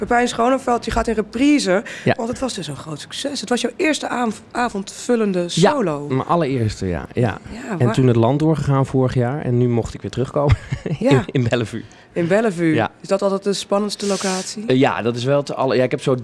Pepijn Schoneveld, je gaat in reprise. Ja. Want het was dus een groot succes. Het was jouw eerste avondvullende solo. Ja, mijn allereerste, ja. Ja, En toen het land doorgegaan vorig jaar. En nu mocht ik weer terugkomen Ja. in Bellevue. In Bellevue. Ja. Is dat altijd de spannendste locatie? Ja, dat is wel ja, ik heb zo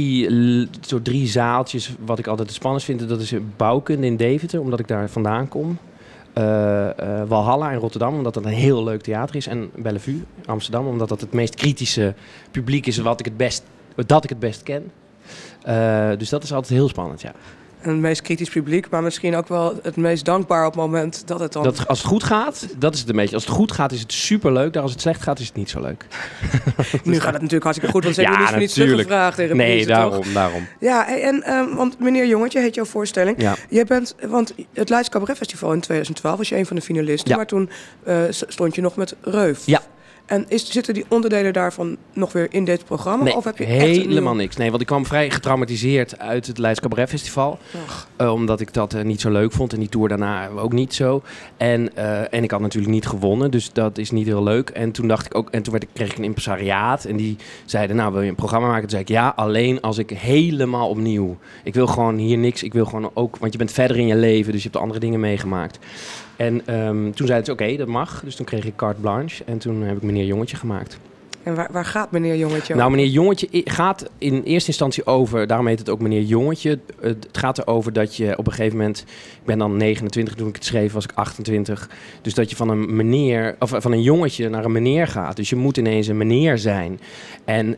drie zaaltjes wat ik altijd het spannendst vind. Dat is bouwkunde in Deventer, omdat ik daar vandaan kom. Walhalla in Rotterdam, omdat dat een heel leuk theater is. En Bellevue, Amsterdam, omdat dat het meest kritische publiek is dat ik het best ken. Dus dat is altijd heel spannend, ja. En het meest kritisch publiek, maar misschien ook wel het meest dankbaar op het moment dat het dan... Als het goed gaat, dat is het een beetje. Als het goed gaat, is het superleuk. Als het slecht gaat, is het niet zo leuk. Nu gaat het natuurlijk hartstikke goed, want ze hebben niet teruggevraagd in reprise, Nee, daarom. Ja, want meneer Jongetje heet jouw voorstelling. Ja. Jij bent, want het Leids Cabaret Festival in 2012 was je een van de finalisten. Ja. Maar toen stond je nog met Reuf. Ja. En zitten die onderdelen daarvan nog weer in dit programma? Nee, of heb je helemaal niks. Nee, want ik kwam vrij getraumatiseerd uit het Leids Cabaret Festival. Omdat ik dat niet zo leuk vond. En die tour daarna ook niet zo. En ik had natuurlijk niet gewonnen. Dus dat is niet heel leuk. En toen dacht ik ook... En toen kreeg ik een impresariaat. En die zeiden, nou, wil je een programma maken? Toen zei ik, ja, alleen als ik helemaal opnieuw... Ik wil gewoon hier niks. Ik wil gewoon ook... Want je bent verder in je leven. Dus je hebt andere dingen meegemaakt. En toen zeiden ze, oké, dat mag. Dus toen kreeg ik carte blanche. En toen heb ik Meneer Jongetje gemaakt. En waar gaat Meneer Jongetje over? Nou, Meneer Jongetje gaat in eerste instantie over... Daarom heet het ook Meneer Jongetje. Het gaat erover dat je op een gegeven moment... Ik ben dan 29, toen ik het schreef was ik 28. Dus dat je van een meneer... Of van een jongetje naar een meneer gaat. Dus je moet ineens een meneer zijn. En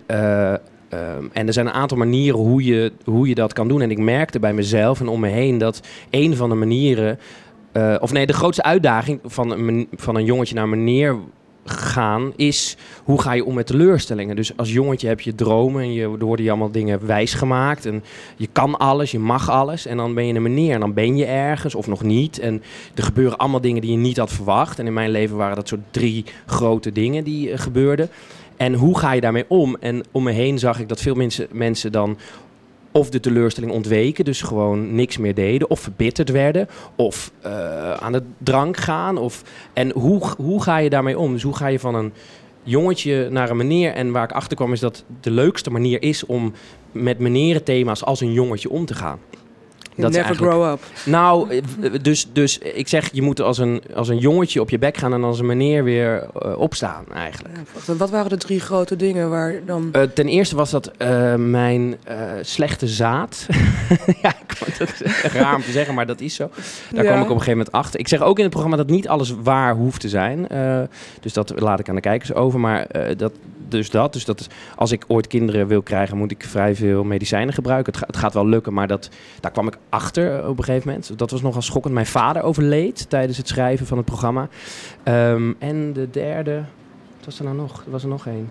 er zijn een aantal manieren hoe je dat kan doen. En ik merkte bij mezelf en om me heen... dat een van de manieren... de grootste uitdaging van een jongetje naar meneer gaan is... hoe ga je om met teleurstellingen? Dus als jongetje heb je dromen en er worden je allemaal dingen wijsgemaakt. En je kan alles, je mag alles. En dan ben je een meneer en dan ben je ergens of nog niet. En er gebeuren allemaal dingen die je niet had verwacht. En in mijn leven waren dat soort 3 grote dingen die gebeurden. En hoe ga je daarmee om? En om me heen zag ik dat veel mensen dan... of de teleurstelling ontweken, dus gewoon niks meer deden... of verbitterd werden, of aan de drank gaan. En hoe ga je daarmee om? Dus hoe ga je van een jongetje naar een meneer? En waar ik achter kwam is dat de leukste manier is... om met menerenthema's als een jongetje om te gaan. Dat never grow up. Nou, dus ik zeg, je moet als een jongetje op je bek gaan... en als een meneer weer opstaan, eigenlijk. Ja, wat waren de 3 grote dingen waar dan... Ten eerste was dat mijn slechte zaad. Ja, dat is raar om te zeggen, maar dat is zo. Daar kwam ik op een gegeven moment achter. Ik zeg ook in het programma dat niet alles waar hoeft te zijn. Dus dat laat ik aan de kijkers over. Maar dus dat is, als ik ooit kinderen wil krijgen... moet ik vrij veel medicijnen gebruiken. Het gaat wel lukken, maar daar kwam ik achter op een gegeven moment. Dat was nogal schokkend. Mijn vader overleed tijdens het schrijven van het programma. En de derde... Wat was er nou nog? Er was er nog één.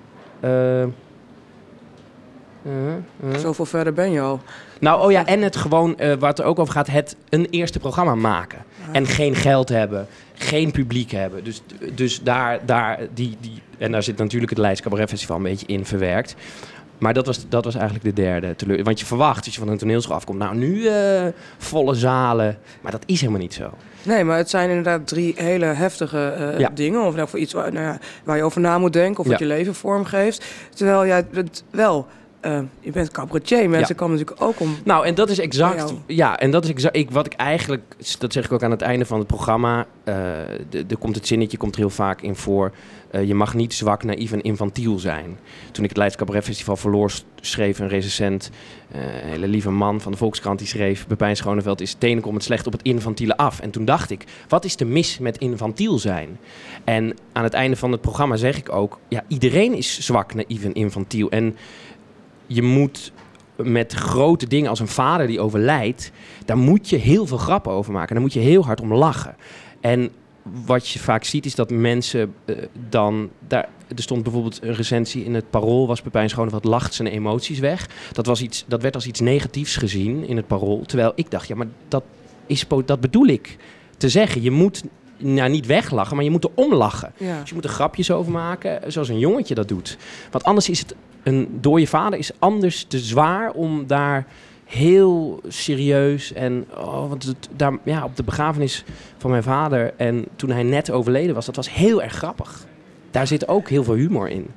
Zoveel verder ben je al. Nou, oh ja, en het gewoon, waar het er ook over gaat, een eerste programma maken. En geen geld hebben, geen publiek hebben. Dus en daar zit natuurlijk het Leids Cabaret Festival een beetje in verwerkt. Maar dat was eigenlijk de derde teleur. Want je verwacht, als je van een toneelschool afkomt, nou nu volle zalen. Maar dat is helemaal niet zo. Nee, maar het zijn inderdaad 3 hele heftige dingen. Of voor iets waar je over na moet denken. Of wat je leven vormgeeft. Terwijl jij bent wel... je bent cabaretier. Mensen komen natuurlijk ook om... Nou, en dat is exact... Ja, en dat is exact... Wat ik eigenlijk... Dat zeg ik ook aan het einde van het programma. Het zinnetje komt er heel vaak in voor. Je mag niet zwak, naïef en infantiel zijn. Toen ik het Leids Cabaret Festival verloor... schreef een recensent... een hele lieve man van de Volkskrant... die schreef... Pepijn Schoneveld is tenenkomend slecht op het infantiele af. En toen dacht ik... Wat is er mis met infantiel zijn? En aan het einde van het programma zeg ik ook... Ja, iedereen is zwak, naïef en infantiel. En... Je moet met grote dingen als een vader die overlijdt... daar moet je heel veel grappen over maken. Daar moet je heel hard om lachen. En wat je vaak ziet is dat mensen dan... Er stond bijvoorbeeld een recensie in het Parool... was Pepijn Schoneveld lacht zijn emoties weg. Dat werd als iets negatiefs gezien in het Parool. Terwijl ik dacht, ja, maar dat bedoel ik te zeggen. Je moet... niet weglachen, maar je moet er om lachen. Ja. Dus je moet er grapjes over maken, zoals een jongetje dat doet. Want anders is het door je vader is anders te zwaar om daar heel serieus en op de begrafenis van mijn vader en toen hij net overleden was, dat was heel erg grappig. Daar zit ook heel veel humor in.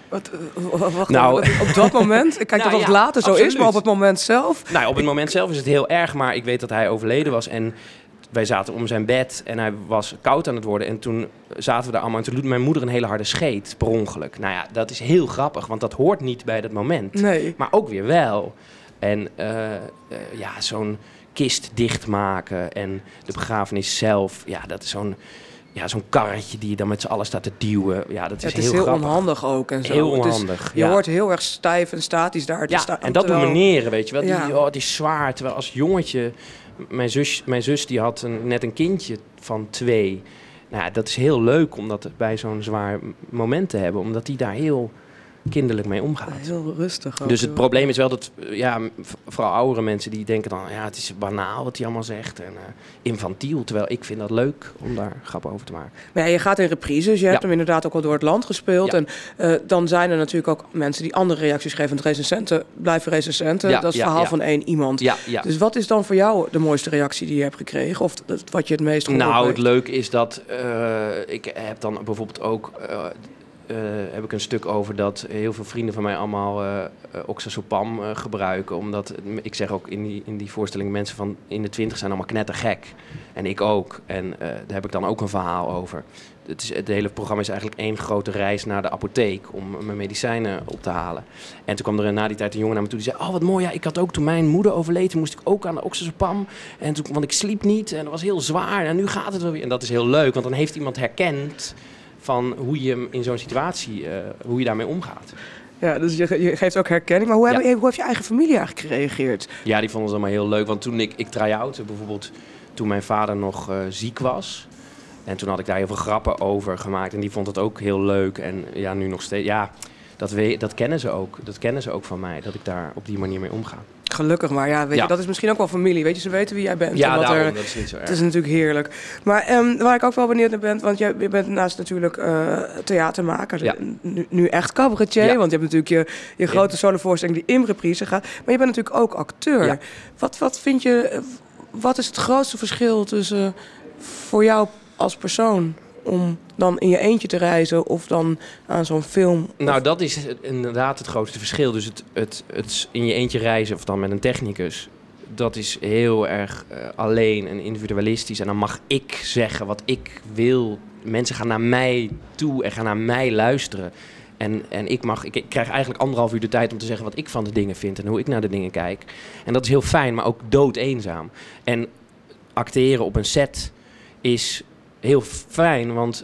Op dat moment? Ik kijk of het later zo is, maar op het moment zelf? Nou, op het moment zelf is het heel erg, maar ik weet dat hij overleden was. En wij zaten om zijn bed en hij was koud aan het worden. En toen zaten we daar allemaal en toen liet mijn moeder een hele harde scheet, per ongeluk. Nou ja, dat is heel grappig, want dat hoort niet bij dat moment. Nee. Maar ook weer wel. En zo'n kist dichtmaken en de begrafenis zelf, dat is zo'n karretje die je dan met z'n allen staat te duwen. Ja, dat is het is heel grappig. Onhandig ook en zo. Heel onhandig, je hoort heel erg stijf en statisch daar te staan. En dat doen meneren, weet je wel. Het is zwaar. Terwijl als jongetje, mijn zus die had net een kindje van 2. Nou ja, dat is heel leuk om dat bij zo'n zwaar moment te hebben. Omdat die daar heel kinderlijk mee omgaat. Heel rustig ook. Dus het probleem is wel dat, vooral oudere mensen die denken dan, het is banaal wat hij allemaal zegt en infantiel. Terwijl ik vind dat leuk om daar grappen over te maken. Maar je gaat in reprises, je hebt hem inderdaad ook al door het land gespeeld. Ja. En dan zijn er natuurlijk ook mensen die andere reacties geven. Want recensenten blijven recensenten. Dat is het verhaal van één iemand. Ja. Dus wat is dan voor jou de mooiste reactie die je hebt gekregen? Of wat je het meest gehoord Nou, heeft? het leuke is dat ik heb dan bijvoorbeeld ook... heb ik een stuk over dat heel veel vrienden van mij allemaal oxazepam gebruiken. Omdat, ik zeg ook in die voorstelling, mensen van in de 20 zijn allemaal knettergek. En ik ook. En daar heb ik dan ook een verhaal over. Het hele programma is eigenlijk één grote reis naar de apotheek om mijn medicijnen op te halen. En toen kwam er na die tijd een jongen naar me toe die zei... wat mooi, ik had ook toen mijn moeder overleed, toen moest ik ook aan de oxazepam. En toen, want ik sliep niet en dat was heel zwaar en nu gaat het wel weer. En dat is heel leuk, want dan heeft iemand herkend van hoe je in zo'n situatie, hoe je daarmee omgaat. Ja, dus je geeft ook herkenning. Maar hoe heeft je eigen familie eigenlijk gereageerd? Ja, die vonden het allemaal heel leuk. Want toen ik try-outte bijvoorbeeld, toen mijn vader nog ziek was. En toen had ik daar heel veel grappen over gemaakt. En die vond het ook heel leuk. En ja, nu nog steeds. Ja, dat kennen ze ook. Dat kennen ze ook van mij, dat ik daar op die manier mee omga. Gelukkig maar, weet je, dat is misschien ook wel familie. Weet je, ze weten wie jij bent. Ja, dat is niet zo erg. Het is natuurlijk heerlijk. Maar waar ik ook wel benieuwd naar ben, want je bent naast natuurlijk theatermaker, nu echt cabaretier, want je hebt natuurlijk je grote solovoorstelling die in reprise gaat. Maar je bent natuurlijk ook acteur. Ja. Wat vind je, wat is het grootste verschil tussen voor jou als persoon om dan in je eentje te reizen of dan aan zo'n film? Nou, dat is inderdaad het grootste verschil. Dus het in je eentje reizen of dan met een technicus, dat is heel erg alleen en individualistisch. En dan mag ik zeggen wat ik wil. Mensen gaan naar mij toe en gaan naar mij luisteren. En ik krijg eigenlijk 1,5 uur de tijd om te zeggen wat ik van de dingen vind en hoe ik naar de dingen kijk. En dat is heel fijn, maar ook doodeenzaam. En acteren op een set is heel fijn, want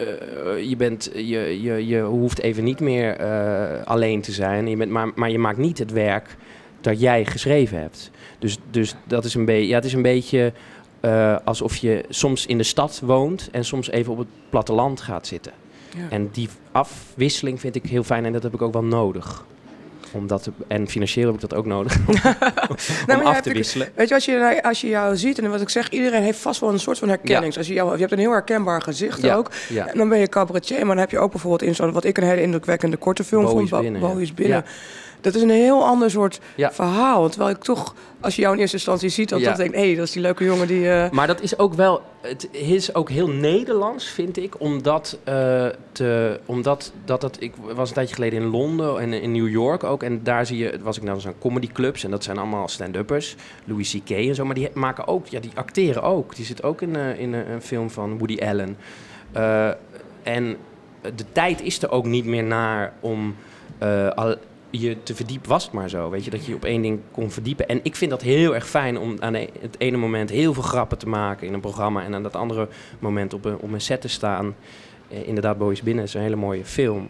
je hoeft even niet meer alleen te zijn. Maar je maakt niet het werk dat jij geschreven hebt. Dus dat is het is een beetje alsof je soms in de stad woont en soms even op het platteland gaat zitten. Ja. En die afwisseling vind ik heel fijn en dat heb ik ook wel nodig. En financieel heb ik dat ook nodig om af te wisselen. Weet je, als je jou ziet, en wat ik zeg, iedereen heeft vast wel een soort van herkenning. Ja. Je hebt een heel herkenbaar gezicht ook. Ja. En dan ben je cabaretier, maar dan heb je ook bijvoorbeeld in zo'n, wat ik een hele indrukwekkende korte film vond, Bo is binnen. Ja. Dat is een heel ander soort verhaal. Terwijl ik toch, als je jou in eerste instantie ziet, dan denk ik, dat is die leuke jongen die... Maar dat is ook wel... Het is ook heel Nederlands, vind ik, ik was een tijdje geleden in Londen en in New York ook. En daar was ik naar zo'n comedyclubs en dat zijn allemaal stand-uppers. Louis C.K. en zo, maar die maken ook, die acteren ook. Die zit ook in een film van Woody Allen. En de tijd is er ook niet meer naar om... je te verdiepen, was het maar zo. Weet je, dat je op één ding kon verdiepen. En ik vind dat heel erg fijn om aan het ene moment heel veel grappen te maken in een programma en aan dat andere moment op een set te staan. Inderdaad, Bo is binnen is een hele mooie film.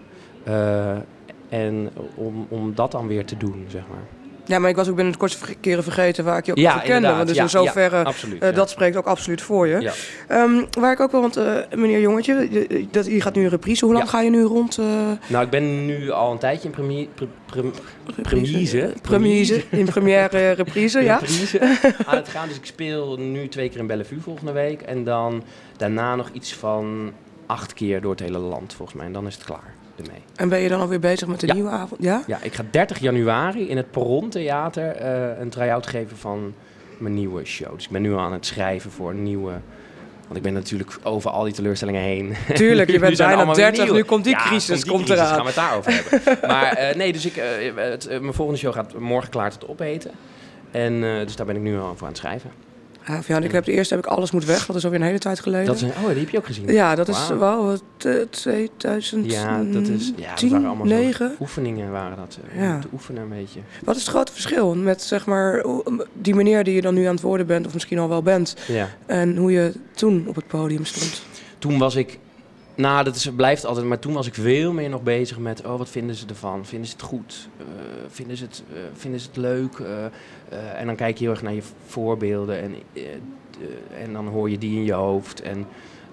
En om dat dan weer te doen, zeg maar. Ja, maar ik was ook binnen het kortste keren vergeten waar ik je ook kende. Want dus in zoverre, dat spreekt ook absoluut voor je. Ja. Waar ik ook wel, want meneer Jongetje, je gaat nu een reprise. Hoe lang ga je nu rond? Nou, ik ben nu al een tijdje in in première reprise, ja. Aan het gaan, dus ik speel nu 2 keer in Bellevue volgende week. En dan daarna nog iets van 8 keer door het hele land, volgens mij. En dan is het klaar. Mee. En ben je dan alweer bezig met de nieuwe avond? Ja? Ja, ik ga 30 januari in het Perron Theater een try-out geven van mijn nieuwe show. Dus ik ben nu aan het schrijven voor een nieuwe Want ik ben natuurlijk over al die teleurstellingen heen. Tuurlijk, je bent bijna 30, nu komt die crisis eraan. Gaan we het daarover hebben. Maar nee, dus mijn volgende show gaat Morgen klaart het opeten. En dus daar ben ik nu al voor aan het schrijven. Ja, ik heb de eerste Alles moet weg, dat is alweer een hele tijd geleden. Die heb je ook gezien? Ja, dat is wel 2010, ja, dat waren allemaal 9. Oefeningen waren dat. Te oefenen een beetje. Wat is het grote verschil met, zeg maar, die meneer die je dan nu aan het worden bent, of misschien al wel bent, en hoe je toen op het podium stond? Toen was ik, blijft altijd, maar toen was ik veel meer nog bezig met, wat vinden ze ervan? Vinden ze het goed? Vinden ze het leuk? En dan kijk je heel erg naar je voorbeelden en dan hoor je die in je hoofd. En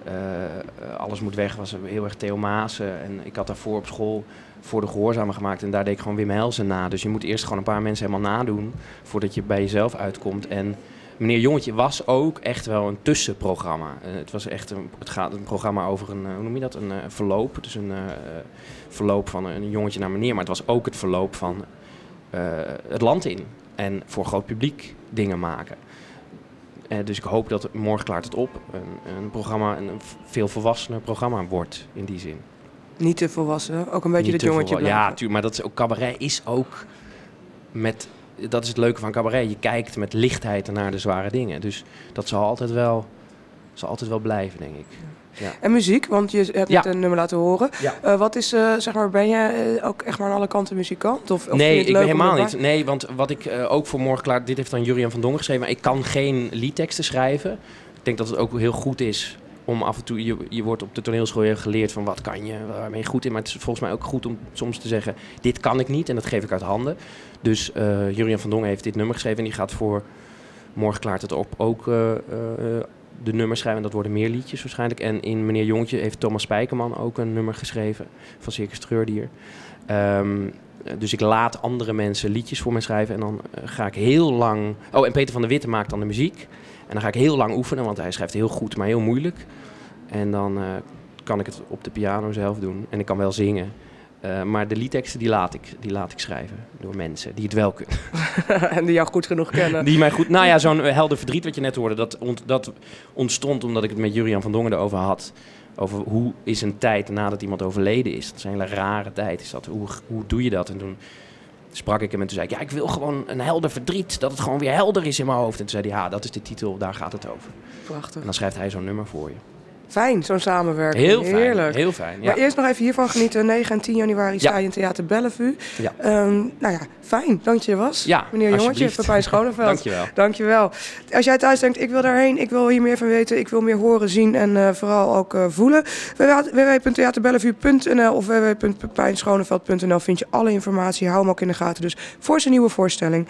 Alles moet weg was heel erg Theo Maassen. En ik had daarvoor op school Voor de Gehoorzamen gemaakt en daar deed ik gewoon Wim Helsen na. Dus je moet eerst gewoon een paar mensen helemaal nadoen voordat je bij jezelf uitkomt. En Meneer Jongetje was ook echt wel een tussenprogramma. Het was echt het gaat een programma over een, hoe noem je dat? Een verloop. Dus een verloop van een jongetje naar meneer. Maar het was ook het verloop van het land in. En voor groot publiek dingen maken. Dus ik hoop dat Morgen klaart het op een programma, een veel volwassener programma wordt in die zin. Niet te volwassen, ook een beetje het jongetje blijven. Ja, tuurlijk, maar dat is ook cabaret is ook met. Dat is het leuke van cabaret. Je kijkt met lichtheid naar de zware dingen. Dus dat zal altijd wel blijven, denk ik. Ja. En muziek, want je hebt net een nummer laten horen. Ja. Wat is, zeg maar, ben jij ook echt maar aan alle kanten muzikant? Of nee, ik ben helemaal niet. Nee, want wat ik ook voor Morgen klaar, dit heeft dan Jurian van Dongen geschreven, maar ik kan geen liedteksten schrijven. Ik denk dat het ook heel goed is om af en toe, je wordt op de toneelschool geleerd van wat kan je, waar ben je goed in. Maar het is volgens mij ook goed om soms te zeggen, dit kan ik niet en dat geef ik uit handen. Dus Jurian van Dongen heeft dit nummer geschreven en die gaat voor Morgen klaart het op ook de nummers schrijven. En dat worden meer liedjes waarschijnlijk. En in Meneer Jongetje heeft Thomas Spijkerman ook een nummer geschreven van Circus Treurdier. Dus ik laat andere mensen liedjes voor mij schrijven en dan ga ik heel lang. Oh, en Peter van der Witte maakt dan de muziek. En dan ga ik heel lang oefenen, want hij schrijft heel goed, maar heel moeilijk. En dan kan ik het op de piano zelf doen. En ik kan wel zingen. Maar de liedteksten die laat ik schrijven door mensen die het wel kunnen. En die jou goed genoeg kennen. Die mij goed. Nou ja, zo'n Helder Verdriet wat je net hoorde, dat ontstond omdat ik het met Jurian van Dongen erover had. Over hoe is een tijd nadat iemand overleden is. Dat is een hele rare tijd. Is dat, hoe doe je dat? En toen sprak ik hem en toen zei ik, ik wil gewoon een helder verdriet. Dat het gewoon weer helder is in mijn hoofd. En toen zei hij, dat is de titel, daar gaat het over. Prachtig. En dan schrijft hij zo'n nummer voor je. Fijn, zo'n samenwerking. Heel fijn, heerlijk. Heel fijn, ja. Maar eerst nog even hiervan genieten. 9 en 10 januari sta je in Theater Bellevue. Ja. Fijn, dank je was. Ja, meneer Jongetje, Pepijn Schoneveld. Dankjewel. Als jij thuis denkt, ik wil daarheen, ik wil hier meer van weten, ik wil meer horen, zien en vooral ook voelen. www.theaterbellevue.nl of www.pepijnschoneveld.nl vind je alle informatie. Hou hem ook in de gaten dus voor zijn nieuwe voorstelling.